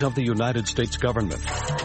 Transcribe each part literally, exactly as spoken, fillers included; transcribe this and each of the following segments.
of the United States government.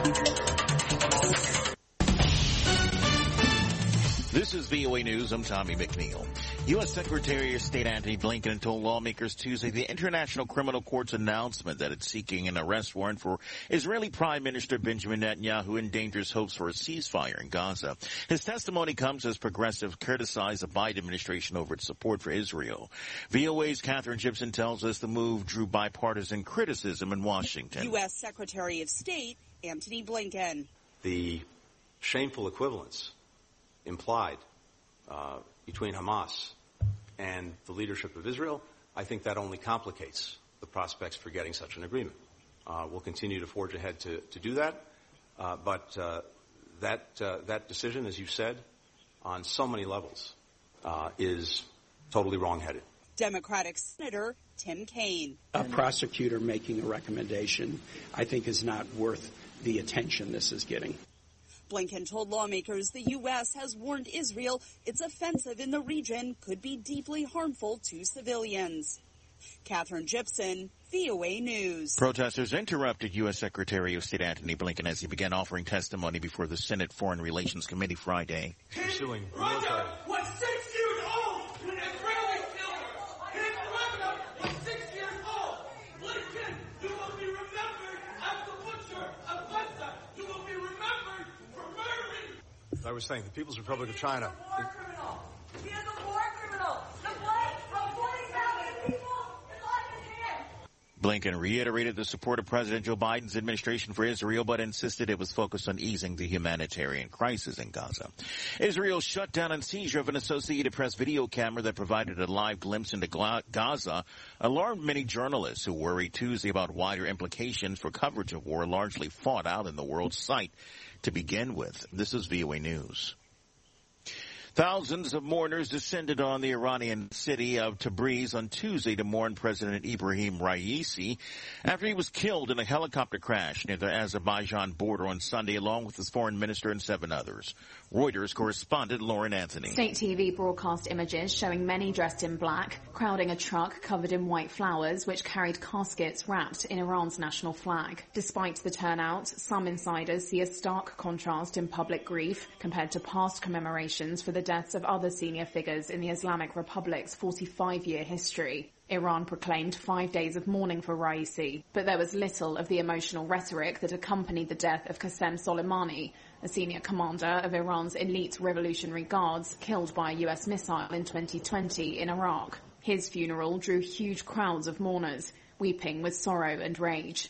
This is V O A News. I'm Tommy McNeil. U S. Secretary of State Antony Blinken told lawmakers Tuesday the International Criminal Court's announcement that it's seeking an arrest warrant for Israeli Prime Minister Benjamin Netanyahu endangers hopes for a ceasefire in Gaza. His testimony comes as progressives criticize the Biden administration over its support for Israel. V O A's Catherine Gibson tells us the move drew bipartisan criticism in Washington. U S. Secretary of State Antony Blinken. The shameful equivalence implied uh, between Hamas and the leadership of Israel, I think that only complicates the prospects for getting such an agreement. Uh, we'll continue to forge ahead to, to do that, uh, but uh, that uh, that decision, as you said, on so many levels, uh, is totally wrong-headed. Democratic Senator Tim Kaine. A prosecutor making a recommendation, I think, is not worth the attention this is getting. Blinken told lawmakers the U S has warned Israel its offensive in the region could be deeply harmful to civilians. Catherine Gibson, V O A News. Protesters interrupted U S. Secretary of State Antony Blinken as he began offering testimony before the Senate Foreign Relations Committee Friday. Pursuing Russia was six years old when Israeli killed. His Russia was six years old. Blinken, you will be remembered as the butcher of Gaza. You will be remembered for murdering. I was saying the People's Republic of China. He is a war criminal. He is a war criminal. The blood of forty thousand people is on his hands. Blinken reiterated the support of President Joe Biden's administration for Israel, but insisted it was focused on easing the humanitarian crisis in Gaza. Israel's shutdown and seizure of an Associated Press video camera that provided a live glimpse into Gaza alarmed many journalists who worried Tuesday about wider implications for coverage of war largely fought out in the world's sight to begin with. This is V O A News. Thousands of mourners descended on the Iranian city of Tabriz on Tuesday to mourn President Ibrahim Raisi after he was killed in a helicopter crash near the Azerbaijan border on Sunday, along with his foreign minister and seven others. Reuters correspondent Lauren Anthony. State T V broadcast images showing many dressed in black, crowding a truck covered in white flowers which carried caskets wrapped in Iran's national flag. Despite the turnout, some insiders see a stark contrast in public grief compared to past commemorations for the deaths of other senior figures in the Islamic Republic's forty-five-year history. Iran proclaimed five days of mourning for Raisi, but there was little of the emotional rhetoric that accompanied the death of Qasem Soleimani, a senior commander of Iran's elite Revolutionary Guards killed by a U S missile in twenty twenty in Iraq. His funeral drew huge crowds of mourners, weeping with sorrow and rage.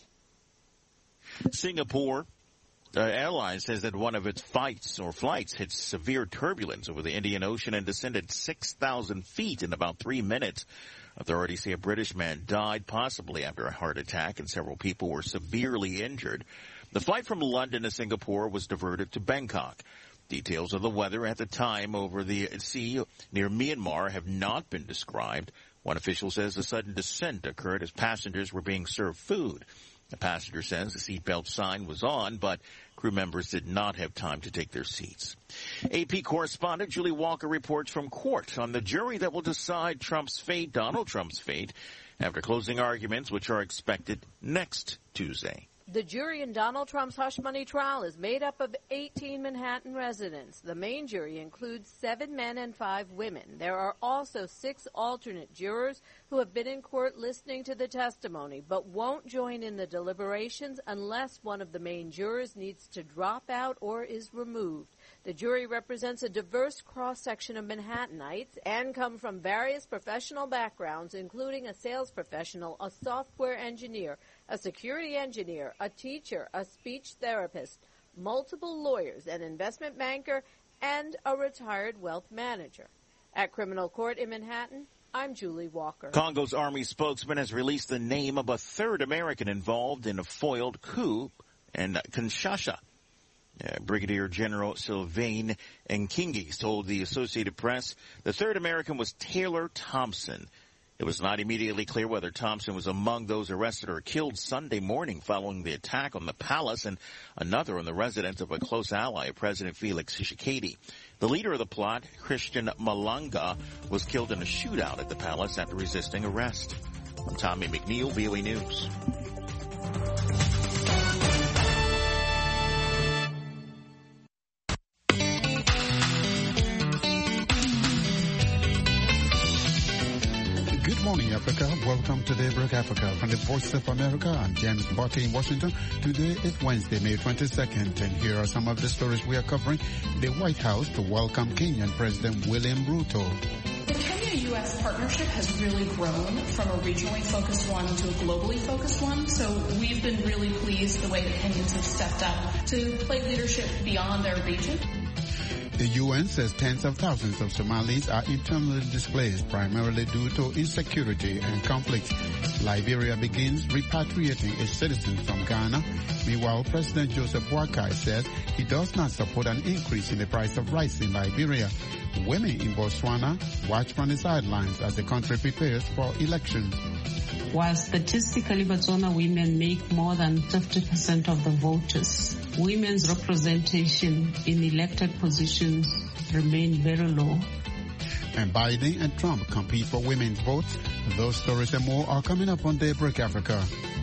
Singapore Uh, airline says that one of its flights or flights hit severe turbulence over the Indian Ocean and descended six thousand feet in about three minutes. Authorities say a British man died, possibly after a heart attack, and several people were severely injured. The flight from London to Singapore was diverted to Bangkok. Details of the weather at the time over the sea near Myanmar have not been described. One official says the sudden descent occurred as passengers were being served food. The passenger says the seatbelt sign was on, but crew members did not have time to take their seats. A P correspondent Julie Walker reports from court on the jury that will decide Trump's fate, Donald Trump's fate, after closing arguments, which are expected next Tuesday. The jury in Donald Trump's hush money trial is made up of eighteen Manhattan residents. The main jury includes seven men and five women. There are also six alternate jurors who have been in court listening to the testimony, but won't join in the deliberations unless one of the main jurors needs to drop out or is removed. The jury represents a diverse cross-section of Manhattanites and come from various professional backgrounds, including a sales professional, a software engineer, a security engineer, a teacher, a speech therapist, multiple lawyers, an investment banker, and a retired wealth manager. At Criminal Court in Manhattan, I'm Julie Walker. Congo's army spokesman has released the name of a third American involved in a foiled coup in Kinshasa. Uh, Brigadier General Sylvain Nkingi told the Associated Press the third American was Taylor Thompson. It was not immediately clear whether Thompson was among those arrested or killed Sunday morning following the attack on the palace and another on the residence of a close ally of President Felix Tshisekedi. The leader of the plot, Christian Malanga, was killed in a shootout at the palace after resisting arrest. I'm Tommy McNeil, V O A News. Africa. Welcome to Daybreak Africa. From the Voice of America, I'm James Botti in Washington. Today is Wednesday, May twenty-second, and here are some of the stories we are covering. The White House to welcome Kenyan President William Ruto. The Kenya-U S partnership has really grown from a regionally focused one to a globally focused one, so we've been really pleased the way that Kenyans have stepped up to play leadership beyond their region. The U N says tens of thousands of Somalis are internally displaced, primarily due to insecurity and conflict. Liberia begins repatriating its citizens from Ghana. Meanwhile, President Joseph Boakai says he does not support an increase in the price of rice in Liberia. Women in Botswana watch from the sidelines as the country prepares for elections. While statistically Botswana women make more than fifty percent of the voters, women's representation in elected positions remain very low. And Biden and Trump compete for women's votes. Those stories and more are coming up on Daybreak Africa.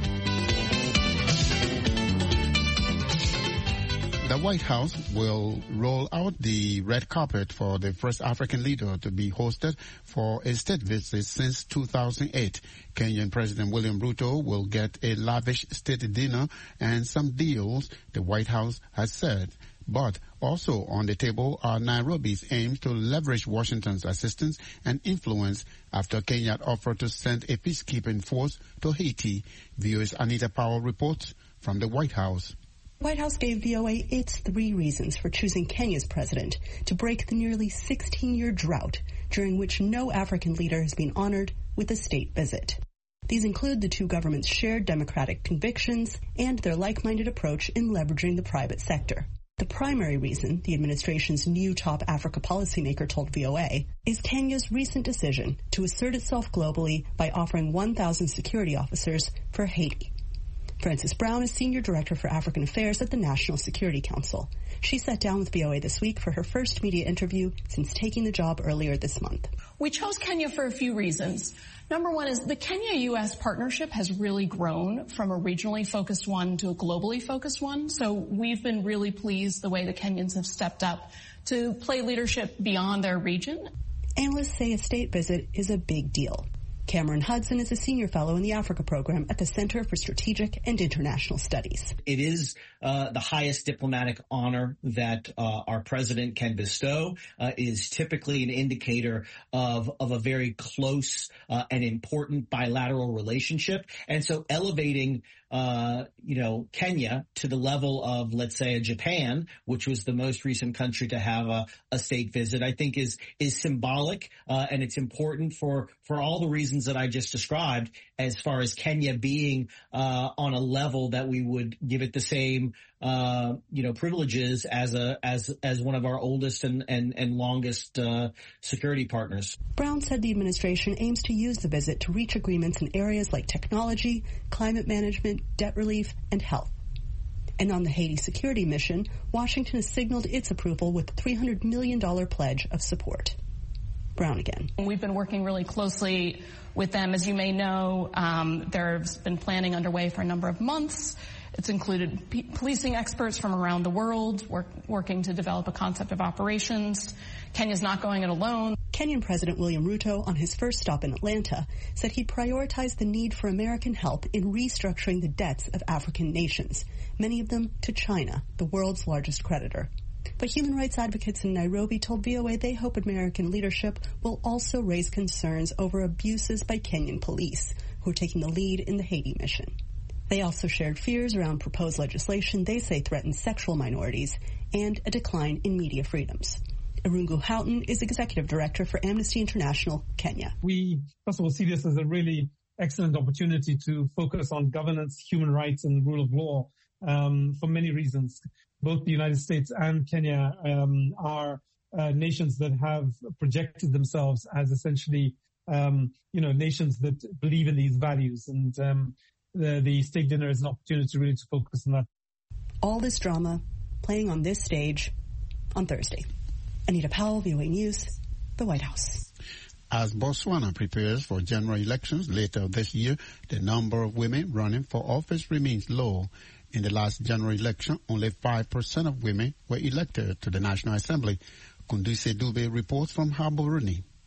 The White House will roll out the red carpet for the first African leader to be hosted for a state visit since two thousand eight. Kenyan President William Ruto will get a lavish state dinner and some deals, the White House has said. But also on the table are Nairobi's aims to leverage Washington's assistance and influence after Kenya offered to send a peacekeeping force to Haiti. V O A's Anita Powell reports from the White House. White House gave V O A its three reasons for choosing Kenya's president to break the nearly sixteen-year drought during which no African leader has been honored with a state visit. These include the two governments' shared democratic convictions and their like-minded approach in leveraging the private sector. The primary reason, the administration's new top Africa policymaker told V O A, is Kenya's recent decision to assert itself globally by offering one thousand security officers for Haiti. Frances Brown is Senior Director for African Affairs at the National Security Council. She sat down with V O A this week for her first media interview since taking the job earlier this month. We chose Kenya for a few reasons. Number one is the Kenya-U S partnership has really grown from a regionally focused one to a globally focused one. So we've been really pleased the way the Kenyans have stepped up to play leadership beyond their region. Analysts say a state visit is a big deal. Cameron Hudson is a senior fellow in the Africa program at the Center for Strategic and International Studies. It is uh, the highest diplomatic honor that uh, our president can bestow. Uh, it is typically an indicator of, of a very close uh, and important bilateral relationship. And so elevating Uh, you know, Kenya to the level of, let's say, a Japan, which was the most recent country to have a, a state visit, I think is is symbolic, uh, and it's important for for all the reasons that I just described, as far as Kenya being uh, on a level that we would give it the same, uh, you know, privileges as a as as one of our oldest and and, and longest uh, security partners. Brown said the administration aims to use the visit to reach agreements in areas like technology, climate management, debt relief, and health. And on the Haiti security mission, Washington has signaled its approval with a three hundred million dollars pledge of support. Brown again. We've been working really closely with them. As you may know, um, there's been planning underway for a number of months. It's included p- policing experts from around the world work, working to develop a concept of operations. Kenya's not going it alone. Kenyan President William Ruto, on his first stop in Atlanta, said he'd prioritize the need for American help in restructuring the debts of African nations, many of them to China, the world's largest creditor. But human rights advocates in Nairobi told V O A they hope American leadership will also raise concerns over abuses by Kenyan police, who are taking the lead in the Haiti mission. They also shared fears around proposed legislation they say threatens sexual minorities and a decline in media freedoms. Irungu Houghton is Executive Director for Amnesty International, Kenya. We, first of all, see this as a really excellent opportunity to focus on governance, human rights, and the rule of law um, for many reasons. Both the United States and Kenya um, are uh, nations that have projected themselves as essentially, um, you know, nations that believe in these values. And um, the, the state dinner is an opportunity really to focus on that. All this drama playing on this stage on Thursday. Anita Powell, V O A News, the White House. As Botswana prepares for general elections later this year, the number of women running for office remains low. In the last general election, only five percent of women were elected to the National Assembly. Kunduse Dube reports from Gaborone.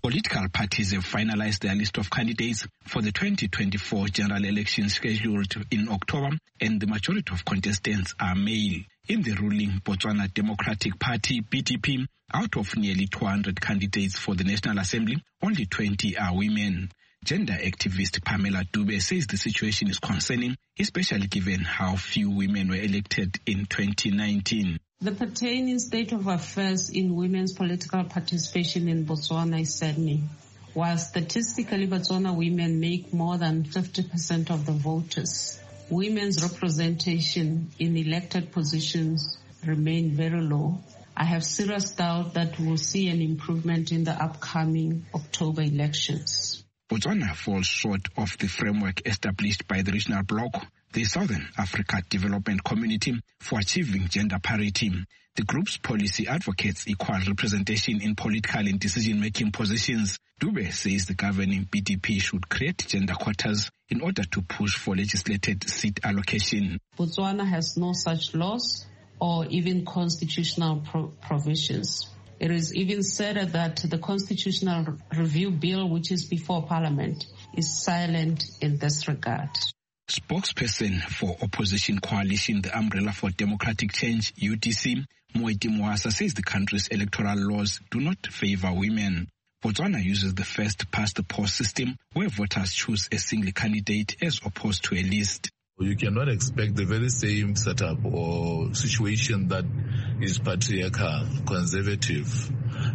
Political parties have finalized their list of candidates for the twenty twenty-four general election scheduled in October, and the majority of contestants are male. In the ruling Botswana Democratic Party, B D P, out of nearly two hundred candidates for the National Assembly, only twenty are women. Gender activist Pamela Dube says the situation is concerning, especially given how few women were elected in twenty nineteen. The pertaining state of affairs in women's political participation in Botswana is saddening. While statistically Botswana women make more than fifty percent of the voters, women's representation in elected positions remain very low. I have serious doubt that we'll see an improvement in the upcoming October elections. Botswana falls short of the framework established by the regional bloc, the Southern Africa Development Community, for achieving gender parity. The group's policy advocates equal representation in political and decision-making positions. Dube says the governing B D P should create gender quotas in order to push for legislated seat allocation. Botswana has no such laws or even constitutional pro- provisions. It is even said that the Constitutional Review Bill, which is before Parliament, is silent in this regard. Spokesperson for opposition coalition, the Umbrella for Democratic Change, U D C, Moeti Moasa, says the country's electoral laws do not favor women. Botswana uses the first-past-the-post system, where voters choose a single candidate as opposed to a list. You cannot expect the very same setup or situation that is patriarchal, conservative,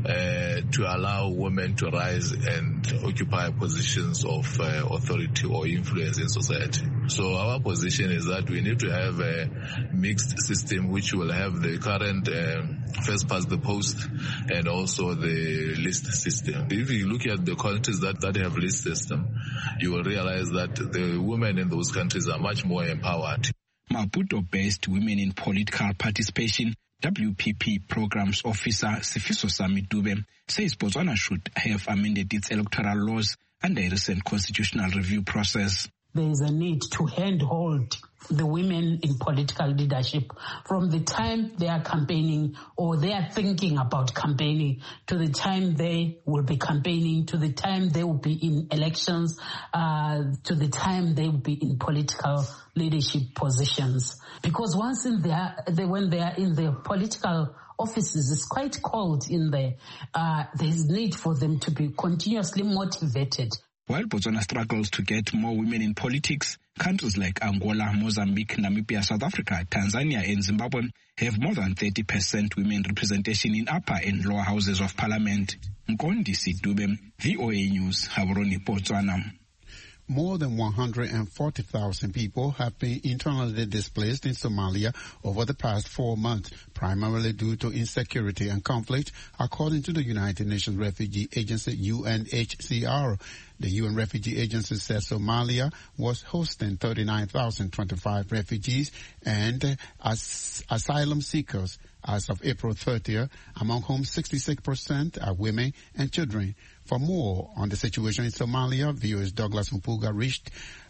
uh, to allow women to rise and occupy positions of uh, authority or influence in society. So our position is that we need to have a mixed system which will have the current uh, first past the post and also the list system. If you look at the countries that, that have list system, you will realize that the women in those countries are much more empowered. Maputo-based Women in Political Participation W P P Programs Officer Sifiso Sami Dube says Botswana should have amended its electoral laws under a recent constitutional review process. There is a need to handhold the women in political leadership from the time they are campaigning or they are thinking about campaigning to the time they will be campaigning, to the time they will be in elections, uh, to the time they will be in political leadership positions. Because once in there, they, when they are in their political offices, it's quite cold in there. Uh, there is need for them to be continuously motivated. While Botswana struggles to get more women in politics, countries like Angola, Mozambique, Namibia, South Africa, Tanzania and Zimbabwe have more than thirty percent women representation in upper and lower houses of parliament. Mkondi Sidube, V O A News, Gaborone, Botswana. More than one hundred forty thousand people have been internally displaced in Somalia over the past four months, primarily due to insecurity and conflict, according to the United Nations Refugee Agency, U N H C R. The U N Refugee Agency says Somalia was hosting thirty-nine thousand twenty-five refugees and as asylum seekers as of April thirtieth, among whom sixty-six percent are women and children. For more on the situation in Somalia, V O A's Douglas Mpuga reached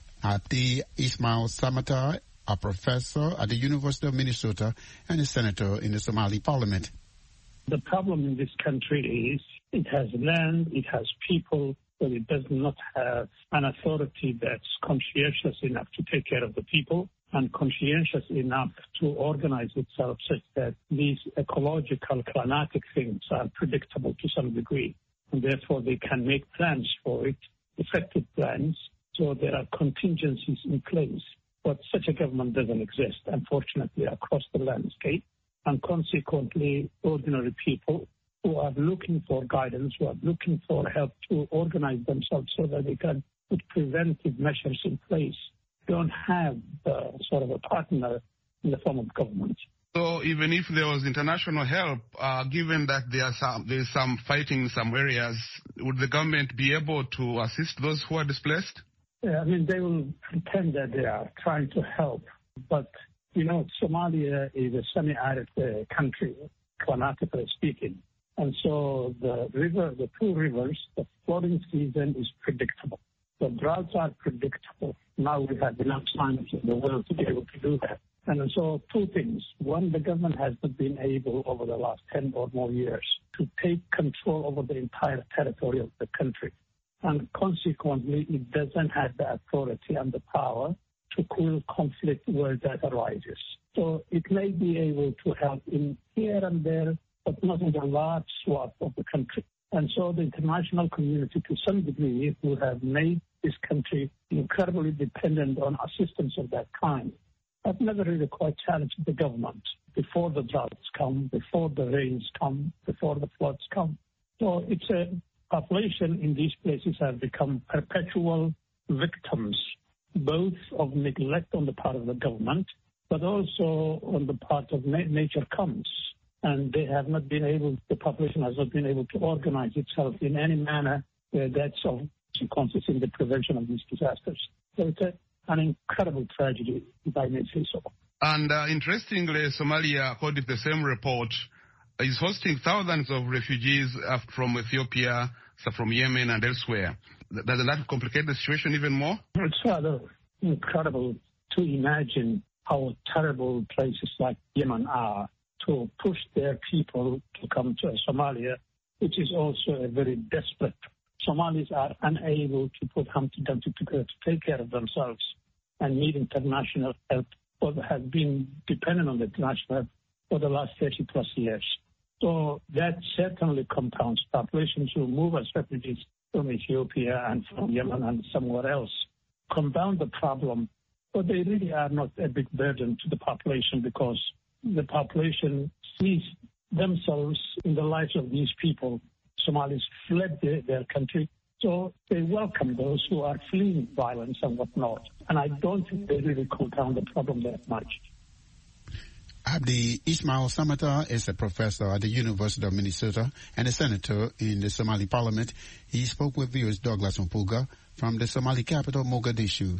Abdi Ismail Samatar, a professor at the University of Minnesota and a senator in the Somali parliament. The problem in this country is it has land, it has people, but it does not have an authority that's conscientious enough to take care of the people and conscientious enough to organize itself such that these ecological climatic things are predictable to some degree. And therefore they can make plans for it, effective plans, so there are contingencies in place. But such a government doesn't exist, unfortunately, across the landscape. And consequently, ordinary people who are looking for guidance, who are looking for help to organize themselves so that they can put preventive measures in place, don't have uh, sort of a partner in the form of government. So even if there was international help, uh, given that there are some, there's some fighting in some areas, would the government be able to assist those who are displaced? Yeah, I mean, they will pretend that they are trying to help. But, you know, Somalia is a semi-arid uh, country, climatically speaking. And so the river, the two rivers, the flooding season is predictable. The droughts are predictable. Now we have enough time in the world to be able to do that. And And so two things. One, the government has not been able over the last ten or more years to take control over the entire territory of the country. And consequently, it doesn't have the authority and the power to cool conflict where that arises. So it may be able to help in here and there, but not in a large swath of the country. And so the international community, to some degree, will have made this country incredibly dependent on assistance of that kind. I've never really quite challenged the government before the droughts come, before the rains come, before the floods come. So it's a population in these places have become perpetual victims, both of neglect on the part of the government, but also on the part of na- nature comes. And they have not been able, the population has not been able to organize itself in any manner uh, that's of consequences in the prevention of these disasters. So it's a, an incredible tragedy, if I may say so. And uh, interestingly, Somalia, according to the same report, is hosting thousands of refugees uh, from Ethiopia, from Yemen and elsewhere. Doesn't that complicate the situation even more? It's rather incredible to imagine how terrible places like Yemen are to push their people to come to Somalia, which is also a very desperate. Somalis are unable to put Humpty Dumpty together to take care of themselves and need international help, or have been dependent on the international help for the last thirty plus years. So that certainly compounds populations who move as refugees from Ethiopia and from Yemen and somewhere else, compound the problem, but they really are not a big burden to the population because the population sees themselves in the lives of these people. Somalis fled their, their country, so they welcome those who are fleeing violence and whatnot. And I don't think they really compound the problem that much. Abdi Ismail Samata is a professor at the University of Minnesota and a senator in the Somali parliament. He spoke with V O's Douglas Mpuga from the Somali capital, Mogadishu.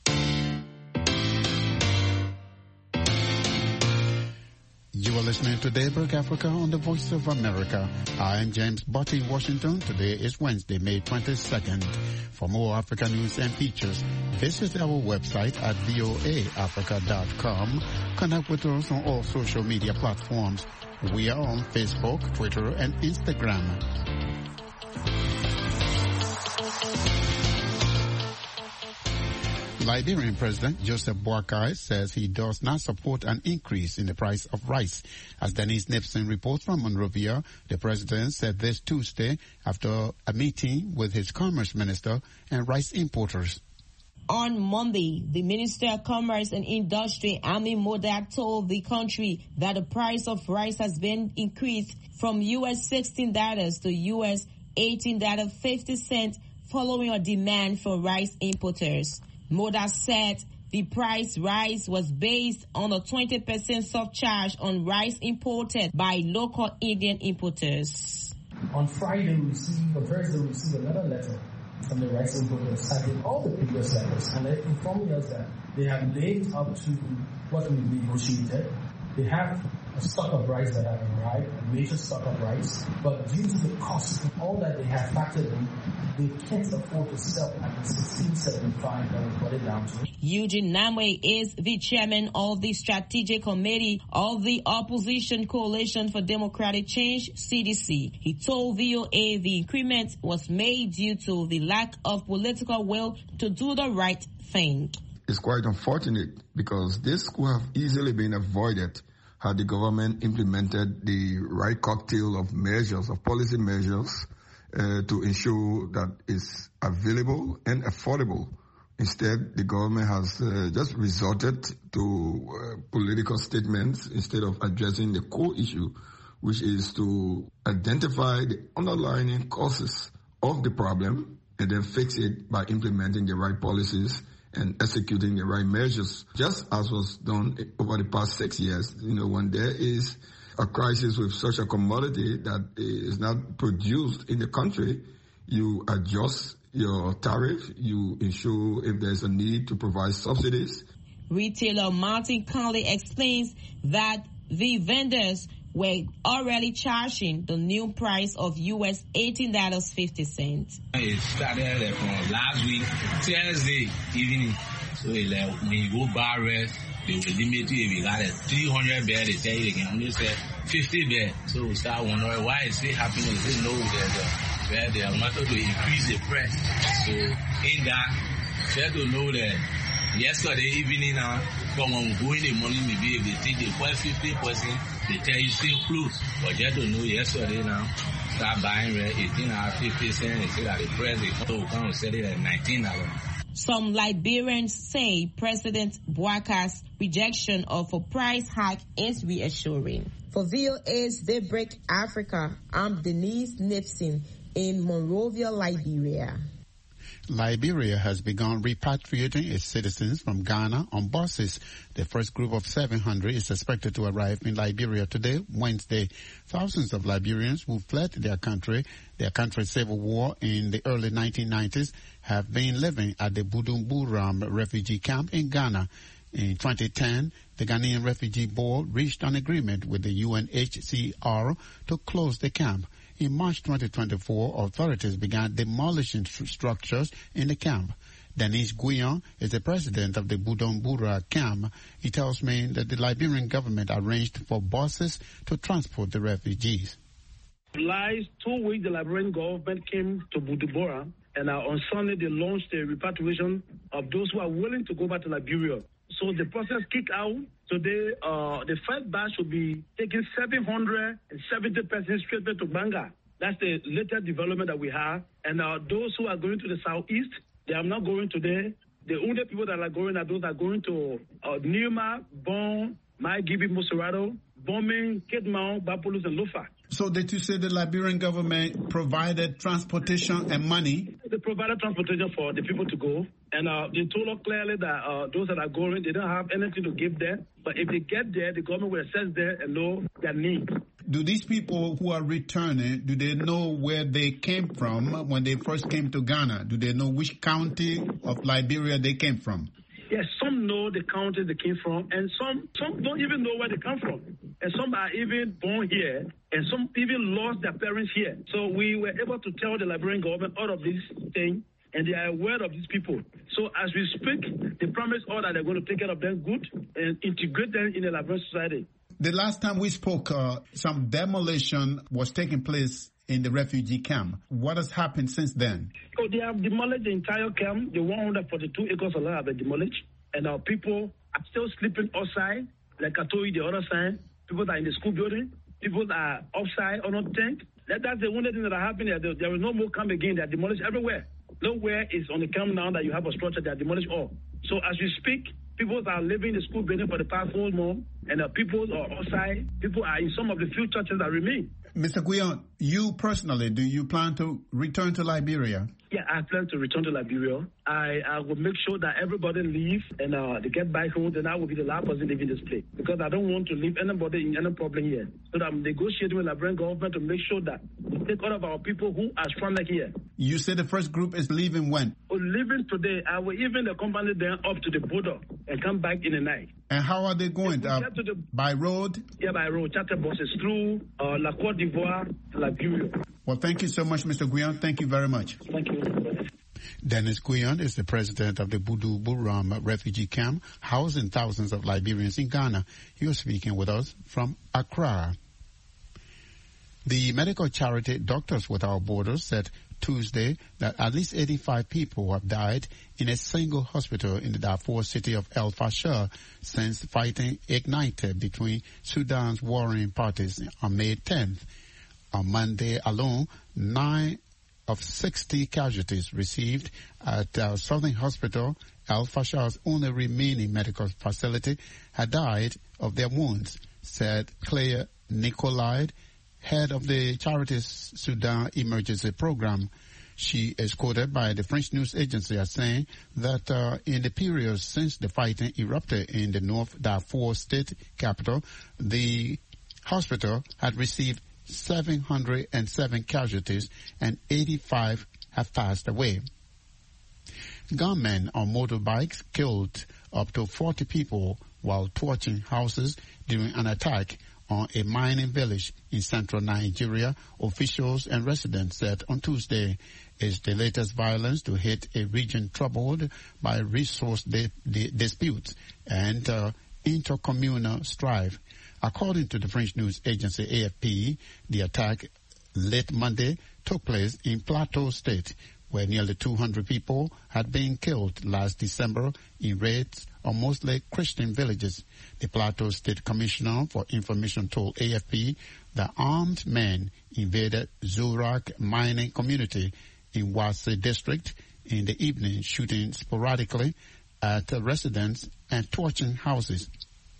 You are listening to Daybreak Africa on the Voice of America. I am James Butt in Washington. Today is Wednesday, May twenty-second. For more Africa news and features, visit our website at V O A Africa dot com. Connect with us on all social media platforms. We are on Facebook, Twitter, and Instagram. Liberian President Joseph Boakai says he does not support an increase in the price of rice. As Denise Nipson reports from Monrovia, the president said this Tuesday after a meeting with his commerce minister and rice importers. On Monday, the Minister of Commerce and Industry, Amin Modak, told the country that the price of rice has been increased from U S sixteen dollars to U S eighteen dollars and fifty cents following a demand for rice importers. Modak said the price rise was based on a twenty percent surcharge on rice imported by local Indian importers. On Friday, we received, on Thursday, we received another letter from the rice importers citing all the previous letters, and they informing us that they have lived up to what we negotiated. They have a stock of rice that have arrived, a major stock of rice, but due to the cost of all that they have factored in, they can't afford to sell at the sixteen seventy-five that we put it down to. Eugene Namwe is the chairman of the strategic committee of the Opposition Coalition for Democratic Change, C D C. He told V O A the increment was made due to the lack of political will to do the right thing. It's quite unfortunate because this could have easily been avoided had the government implemented the right cocktail of measures, of policy measures, uh, to ensure that it's available and affordable. Instead, the government has uh, just resorted to uh, political statements instead of addressing the core issue, which is to identify the underlying causes of the problem and then fix it by implementing the right policies and executing the right measures, just as was done over the past six years. You know, when there is a crisis with such a commodity that is not produced in the country, you adjust your tariff, you ensure if there's a need to provide subsidies. Retailer Martin Conley explains that the vendors were already charging the new price of U S eighteen dollars and fifty cents. It started from last week, Thursday evening. So like, when you go buy rice, they will limit you if you got a three hundred bed, they tell you they can only sell fifty bed. So we start wondering why is it happening? They say no, there's a, where they are wanted to increase the price. So in that, try to know that yesterday evening now, from when we go in the morning, maybe if they take the fifty percent, they tell you still close. But just to know yesterday now, start buying red eighteen or fifty cents, they say that the price is so we can't sell it at nineteen dollars. Some Liberians say President Bouakar's rejection of a price hike is reassuring. For V O A's Daybreak Africa, I'm Denise Nipson in Monrovia, Liberia. Liberia has begun repatriating its citizens from Ghana on buses. The first group of seven hundred is expected to arrive in Liberia today, Wednesday. Thousands of Liberians who fled their country, their country's civil war in the early nineteen nineties, have been living at the Bujumbura refugee camp in Ghana. In twenty ten, the Ghanaian Refugee Board reached an agreement with the U N H C R to close the camp. In March twenty twenty-four, authorities began demolishing st- structures in the camp. Denis Guyon is the president of the Bujumbura camp. He tells me that the Liberian government arranged for buses to transport the refugees. Last two weeks, the Liberian government came to Bujumbura, and uh, on Sunday they launched a repatriation of those who are willing to go back to Liberia. So the process kicked out. Today, uh, the first batch will be taking seven hundred seventy persons straight to Banga. That's the latest development that we have. And uh, those who are going to the southeast, they are not going today. The only people that are going are those that are going to uh, Nima, Bon, Maigibi, Moserado, Bombing, Kedmao, Bapulus, and Lufa. So did you say the Liberian government provided transportation and money? They provided transportation for the people to go. And uh, they told us clearly that uh, those that are going, they don't have anything to give them. But if they get there, the government will assess them and know their needs. Do these people who are returning, do they know where they came from when they first came to Ghana? Do they know which county of Liberia they came from? Yes, some know the county they came from, and some some don't even know where they come from. And some are even born here, and some even lost their parents here. So we were able to tell the Liberian government all of these things, and they are aware of these people. So as we speak, they promise all that they're going to take care of them good and integrate them in the Liberian society. The last time we spoke, uh, some demolition was taking place in the refugee camp. What has happened since then? So they have demolished the entire camp. The one hundred forty-two acres of land have been demolished. And our people are still sleeping outside, like I told you the other side. People that are in the school building. People that are outside or not tent. That, that's the only thing that are happening. There, there is no more camp again. They are demolished everywhere. Nowhere is on the camp now that you have a structure. They are demolished all. So as we speak, people are living in the school building for the past whole month. And uh, people are outside. People are in some of the few churches that remain. Mister Guyon, you personally, do you plan to return to Liberia? Yeah, I plan to return to Liberia. I, I will make sure that everybody leaves and uh, they get back home, and I will be the last person leaving this place. Because I don't want to leave anybody in any problem here. So that I'm negotiating with the Liberian government to make sure that we take all of our people who are stranded here. You said the first group is leaving when? We're leaving today. I will even accompany them up to the border and come back in the night. And how are they going? Uh, the, by road? Yeah, by road. Charter buses through uh, La Côte d'Ivoire, Liberia. Well, thank you so much, Mister Guyon. Thank you very much. Thank you. Denis Guyon is the president of the Bujumbura refugee camp, housing thousands of Liberians in Ghana. He was speaking with us from Accra. The medical charity Doctors Without Borders said Tuesday that at least eighty-five people have died in a single hospital in the Darfur city of El Fasher since fighting ignited between Sudan's warring parties on May tenth. On Monday alone, nine of sixty casualties received at uh, Southern Hospital, El Fasher's only remaining medical facility, had died of their wounds, said Claire Nicolai, head of the charity's Sudan Emergency Program. She is quoted by the French news agency as saying that uh, in the period since the fighting erupted in the North Darfur state capital, the hospital had received seven hundred seven casualties and eighty-five have passed away. Gunmen on motorbikes killed up to forty people while torching houses during an attack on a mining village in central Nigeria, officials and residents said on Tuesday. Is the latest violence to hit a region troubled by resource di- di- disputes and uh, intercommunal strife. According to the French news agency A F P, the attack late Monday took place in Plateau State, where nearly two hundred people had been killed last December in raids on mostly Christian villages. The Plateau State Commissioner for Information told A F P that armed men invaded Zurak mining community in Wase district in the evening, shooting sporadically at residents and torching houses.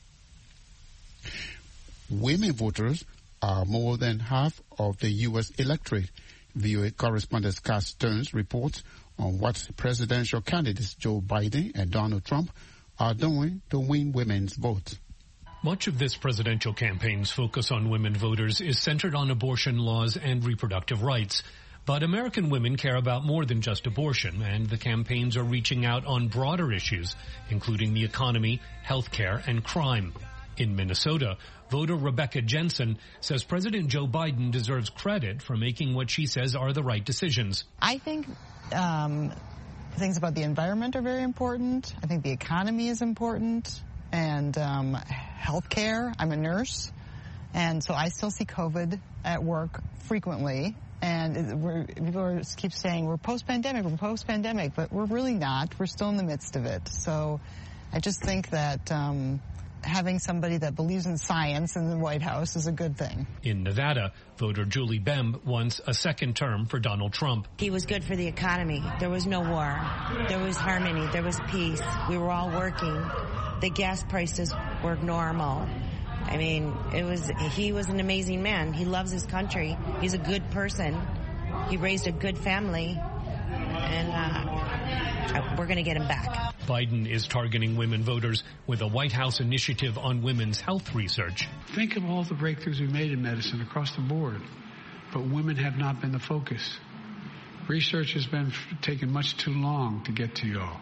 Women voters are more than half of the U S electorate. V O A correspondent Scott Stearns reports on what presidential candidates Joe Biden and Donald Trump are doing to win women's votes. Much of this presidential campaign's focus on women voters is centered on abortion laws and reproductive rights. But American women care about more than just abortion, and the campaigns are reaching out on broader issues, including the economy, health care, and crime. In Minnesota, voter Rebecca Jensen says President Joe Biden deserves credit for making what she says are the right decisions. I think um, things about the environment are very important. I think the economy is important, and um, health care. I'm a nurse, and so I still see COVID at work frequently. And we're, people keep saying we're post-pandemic, we're post-pandemic, but we're really not. We're still in the midst of it. So I just think that um, having somebody that believes in science in the White House is a good thing. In Nevada, voter Julie Bemb wants a second term for Donald Trump. He was good for the economy. There was no war. There was harmony. There was peace. We were all working. The gas prices were normal. I mean, it was, he was an amazing man. He loves his country. He's a good person. He raised a good family. And uh, we're going to get him back. Biden is targeting women voters with a White House initiative on women's health research. Think of all the breakthroughs we made in medicine across the board, but women have not been the focus. Research has been taking much too long to get to y'all.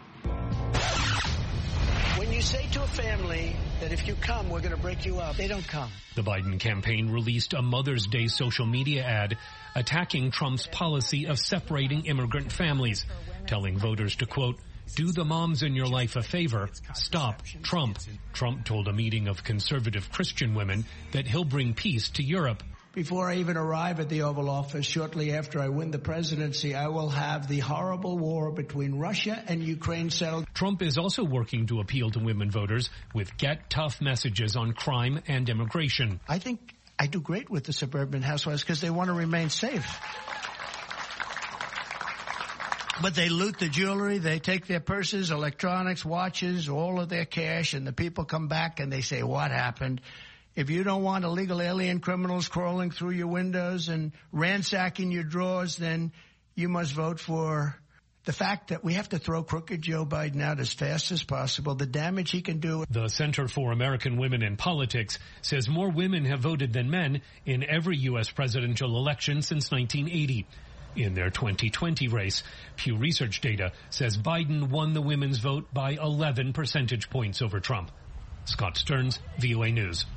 When you say to a family that if you come, we're going to break you up, they don't come. The Biden campaign released a Mother's Day social media ad attacking Trump's policy of separating immigrant families, telling voters to, quote, do the moms in your life a favor, stop Trump. Trump told a meeting of conservative Christian women that he'll bring peace to Europe. Before I even arrive at the Oval Office, shortly after I win the presidency, I will have the horrible war between Russia and Ukraine settled. Trump is also working to appeal to women voters with get tough messages on crime and immigration. I think I do great with the suburban housewives because they want to remain safe. But they loot the jewelry, they take their purses, electronics, watches, all of their cash, and the people come back and they say, what happened? If you don't want illegal alien criminals crawling through your windows and ransacking your drawers, then you must vote for the fact that we have to throw crooked Joe Biden out as fast as possible, the damage he can do. The Center for American Women in Politics says more women have voted than men in every U S presidential election since nineteen eighty. In their twenty twenty race, Pew Research data says Biden won the women's vote by eleven percentage points over Trump. Scott Stearns, V O A News.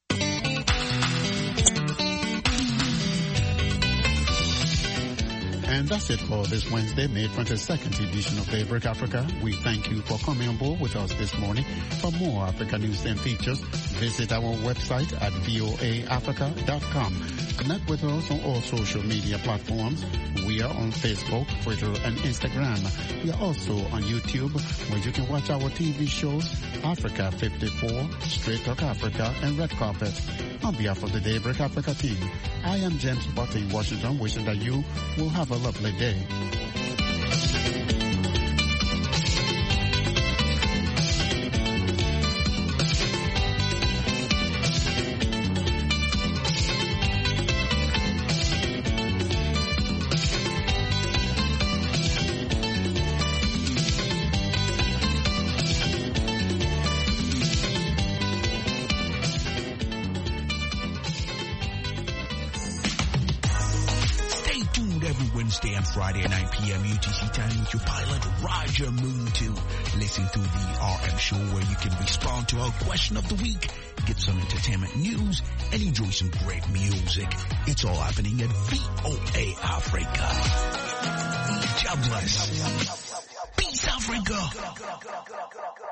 And that's it for this Wednesday, May twenty-second edition of Daybreak Africa. We thank you for coming on board with us this morning. For more Africa news and features, visit our website at voa africa dot com. Connect with us on all social media platforms. We are on Facebook, Twitter, and Instagram. We are also on YouTube, where you can watch our T V shows, Africa fifty-four, Straight Talk Africa, and Red Carpet. On behalf of the Daybreak Africa team, I am James Butter in Washington, wishing that you will have a lovely day. Friday at nine p.m. U T C time with your pilot, Roger Moon, to listen to the R M show where you can respond to our question of the week, get some entertainment news, and enjoy some great music. It's all happening at V O A Africa. God bless. Peace, Africa.